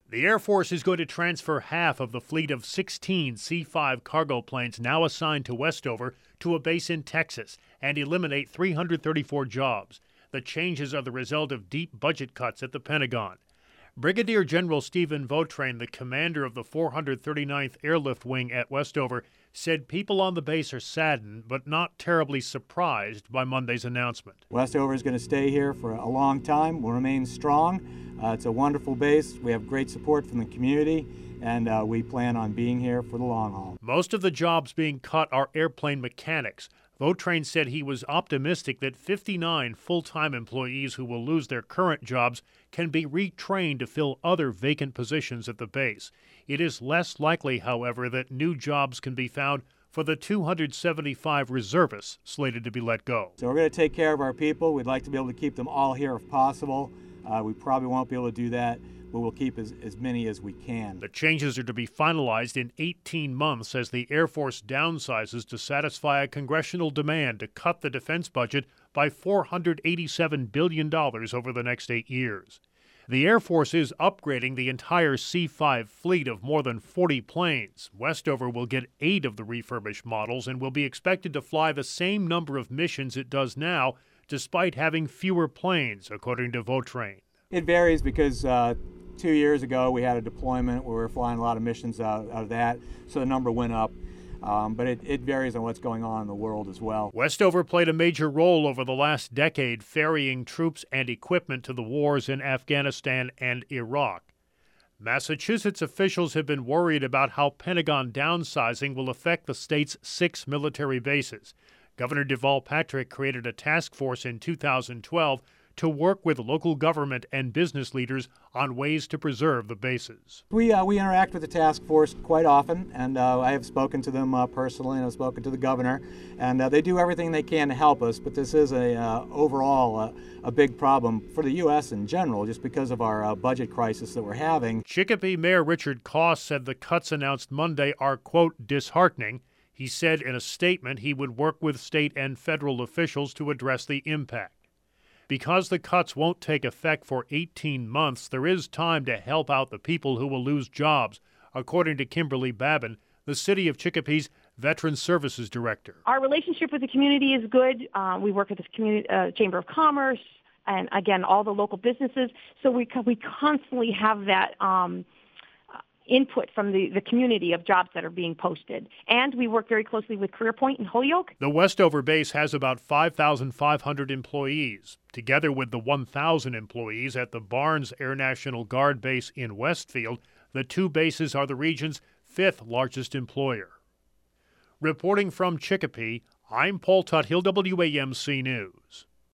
The Air Force is going to transfer half of the fleet of 16 C-5 cargo planes now assigned to Westover to a base in Texas and eliminate 334 jobs. The changes are the result of deep budget cuts at the Pentagon. Brigadier General Stephen Vautrain, the commander of the 439th Airlift Wing at Westover, said people on the base are saddened but not terribly surprised by Monday's announcement. Westover is going to stay here for a long time. We'll remain strong. It's a wonderful base. We have great support from the community, and we plan on being here for the long haul. Most of the jobs being cut are airplane mechanics. Vautrain said he was optimistic that 59 full-time employees who will lose their current jobs can be retrained to fill other vacant positions at the base. It is less likely, however, that new jobs can be found for the 275 reservists slated to be let go. So we're going to take care of our people. We'd like to be able to keep them all here if possible. We probably won't be able to do that, but we'll keep as many as we can. The changes are to be finalized in 18 months as the Air Force downsizes to satisfy a congressional demand to cut the defense budget by $487 billion over the next 8 years. The Air Force is upgrading the entire C-5 fleet of more than 40 planes. Westover will get 8 of the refurbished models and will be expected to fly the same number of missions it does now, despite having fewer planes, according to Vautrain. It varies because 2 years ago we had a deployment where we were flying a lot of missions out of that, so the number went up. But it varies on what's going on in the world as well. Westover played a major role over the last decade, ferrying troops and equipment to the wars in Afghanistan and Iraq. Massachusetts officials have been worried about how Pentagon downsizing will affect the state's 6 military bases. Governor Deval Patrick created a task force in 2012 to work with local government and business leaders on ways to preserve the bases. We interact with the task force quite often, and I have spoken to them personally, and I've spoken to the governor, and they do everything they can to help us, but this is overall a big problem for the U.S. in general, just because of our budget crisis that we're having. Chicopee Mayor Richard Koss said the cuts announced Monday are, quote, disheartening. He said in a statement he would work with state and federal officials to address the impact. Because the cuts won't take effect for 18 months, there is time to help out the people who will lose jobs, according to Kimberly Babin, the City of Chicopee's Veteran Services Director. Our relationship with the community is good. We work with the community, Chamber of Commerce and, again, all the local businesses. So we constantly have that input from the community of jobs that are being posted. And we work very closely with CareerPoint in Holyoke. The Westover base has about 5,500 employees. Together with the 1,000 employees at the Barnes Air National Guard base in Westfield, the 2 bases are the region's 5th largest employer. Reporting from Chicopee, I'm Paul Tuthill, WAMC News.